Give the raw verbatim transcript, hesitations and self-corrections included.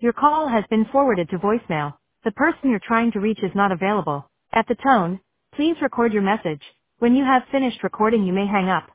Your call has been forwarded to voicemail. The person you're trying to reach is not available. At the tone, please record your message. When you have finished recording, you may hang up.